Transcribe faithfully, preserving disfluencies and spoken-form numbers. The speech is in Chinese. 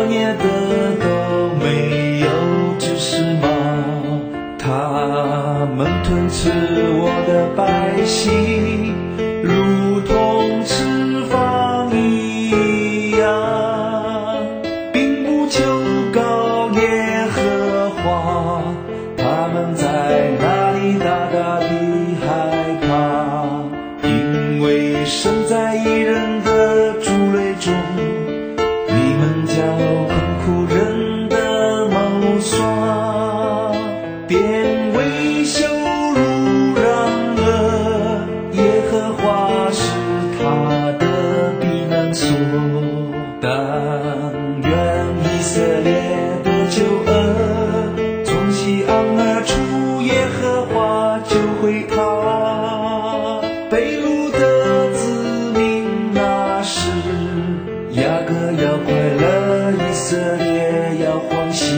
灭的都没有，只是吗？他们吞吃我的百姓，如同吃饭一样，并不求告耶和华，他们在那里大大地害怕，因为生在一人的主类中，你们叫困苦人的谋算，变为羞辱。然而耶和华是他的避难所，但愿以色列的救恩从西安而出，耶和华就会他被掳的子民。那时雅各要快乐，以色列要欢喜。